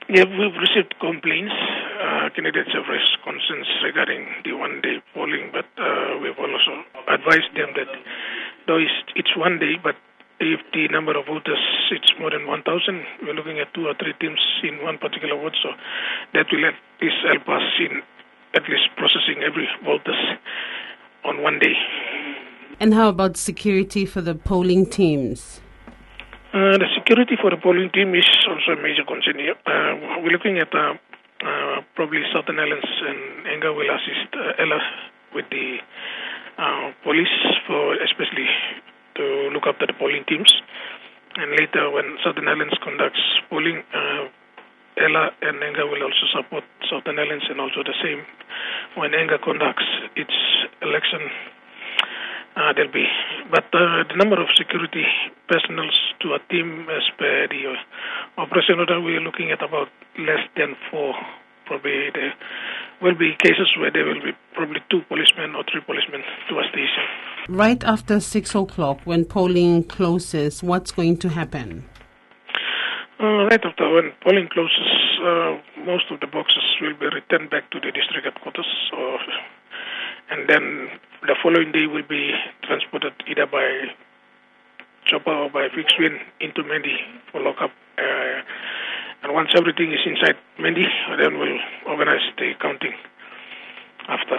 Yeah, we've received complaints. Candidates have raised concerns regarding the one-day polling, but we've also advised them that though it's one day, but if the number of voters it's more than 1,000, we're looking at 2 or 3 teams in one particular vote, so that will at least help us in at least processing every voters on one day. And how about security for the polling teams? The security for the polling team is also a major concern here. We're looking at probably Southern Islands and Enga will assist Ella with the police for especially to look after the polling teams. And later when Southern Islands conducts polling, Ella and Enga will also support Southern Islands, and also the same when Enga conducts its election. There'll be, but the number of security personnel to a team as per the operation order, we're looking at about less than 4. Probably there will be cases where there will be probably 2 policemen or 3 policemen to a station. Right after 6 o'clock, when polling closes, what's going to happen? Right after when polling closes, most of the boxes will be returned back to the district headquarters, and then the following day will be transported either by chopper or by fixed wing into Mendi for lockup. And once everything is inside Mendi, then we'll organize the counting after.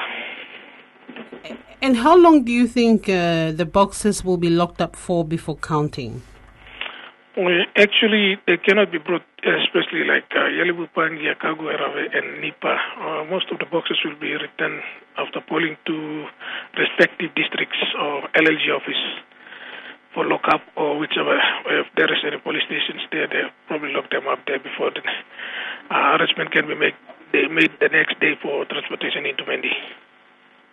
And how long do you think the boxes will be locked up for before counting? Well, actually, they cannot be brought, especially like Yalibupan, Yakago, Erave, and Nipa. Most of the boxes will be returned after polling to respective districts or LLG office for lockup or whichever. If there is any police stations there, they'll probably lock them up there before the arrangement can be made the next day for transportation into Mendi.